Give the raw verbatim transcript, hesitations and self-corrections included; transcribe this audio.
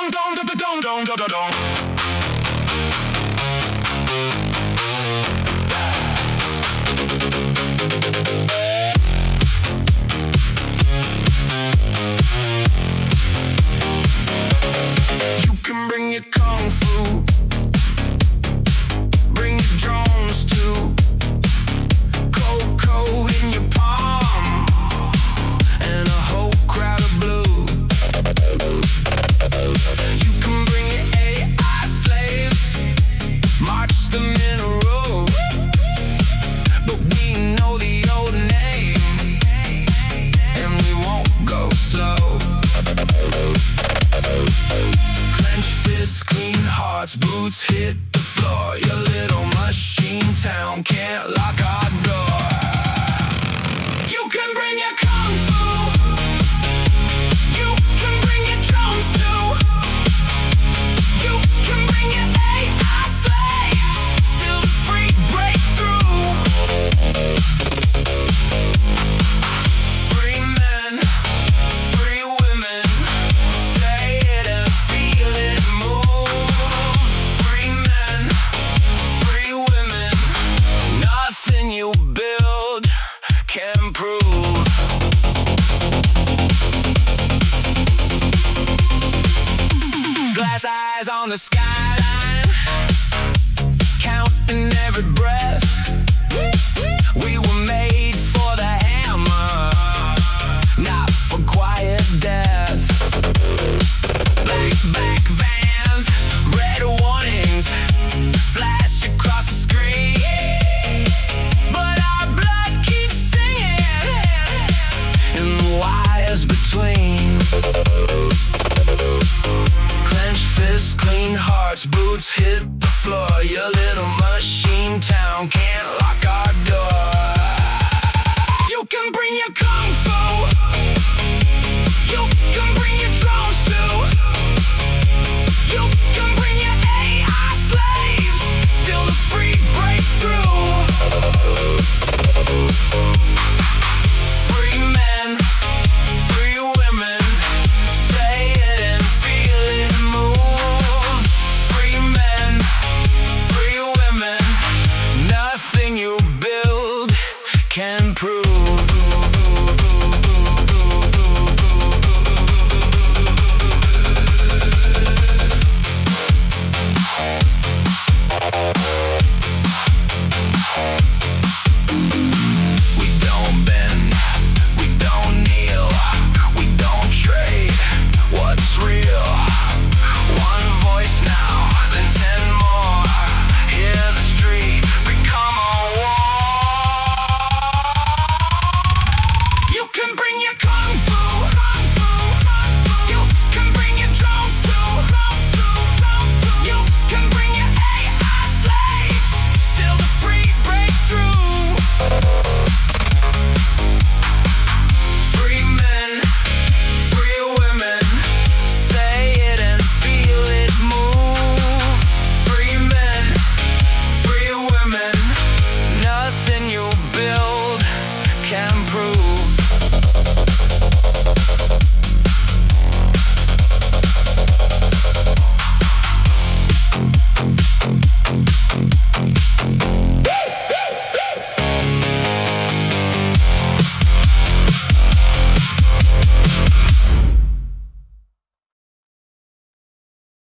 dong dong da da dong dong da da dong. You can bring your kung fu, bring your drones too. Cocoa in your palm and a whole crowd of blue. You can bring your A I slaves, march them in a row. But we know the old name, and we won't go slow. Clench fists, clean hearts, boots hit the floor. Your little machine town can't lock our door. You can bring your kung fu, you can bring your drones too. You can bring your A I slaves, still the free breakthrough. Free men, free women, say it and feel it move. Free men, free women, nothing you build can prove. Glass eyes on the skyline, counting every breath. We were made for the hammer, not for quiet death. Black back vans, red warnings, flash across the screen. But our blood keeps singing in the wires between. Clenched fists, clean hearts, boots hit the floor. Your little machine town can't lock our door. You can bring your car.